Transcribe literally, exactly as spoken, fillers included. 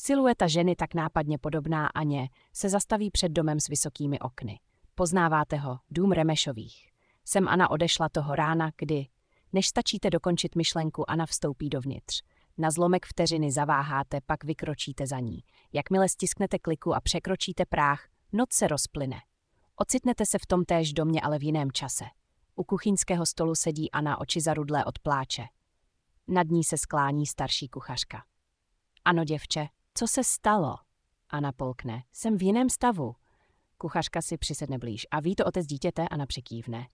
Silueta ženy tak nápadně podobná Aně se zastaví před domem s vysokými okny. Poznáváte ho, dům Remešových. Sem Anna odešla toho rána, kdy, než stačíte dokončit myšlenku, Anna vstoupí dovnitř. Na zlomek vteřiny zaváháte, pak vykročíte za ní. Jakmile stisknete kliku a překročíte práh, noc se rozplyne. Ocitnete se v tom též domě, ale v jiném čase. U kuchyňského stolu sedí Anna, oči zarudlé od pláče. Nad ní se sklání starší kuchařka. Ano, děvče, co se stalo? Anna polkne. Jsem v jiném stavu. Kuchařka si přisedne blíž. A ví to otec dítěte? Anna přikývne.